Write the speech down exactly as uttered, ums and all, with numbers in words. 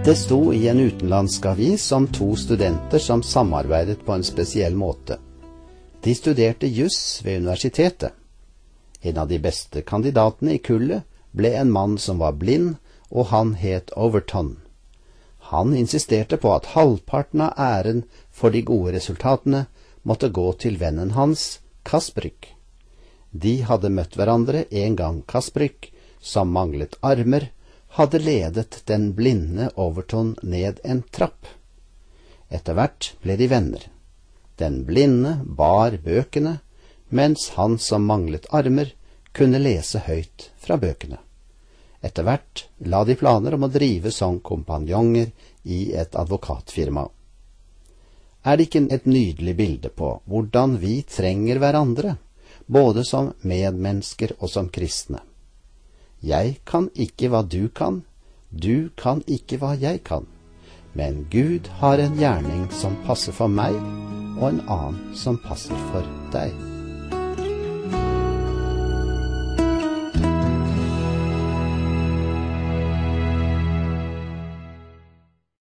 Det sto i en utenlandsk avis om to studenter som samarbeidet på en spesiell måte. De studerte juss ved universitetet. En av de beste kandidatene i kullet ble en mann som var blind, og han het Overton. Han insisterte på at halvparten av æren for de gode resultatene måtte gå til vennen hans, Kaspruk. De hadde møtt hverandre en gang Kaspruk, som manglet armer, hadde ledet den blinde Overton ned en trapp. Etter hvert ble de venner. Den blinde bar bøkene, mens han som manglet armer kunne lese høyt fra bøkene. Etter hvert la de planer om å drive som kompanjonger i et advokatfirma. Er det ikke et nydelig bilde på hvordan vi trenger hverandre, både som medmennesker og som kristne? Jeg kan ikke hva du kan, du kan ikke hva jeg kan, men Gud har en gjerning som passer for meg, og en annen som passer for deg.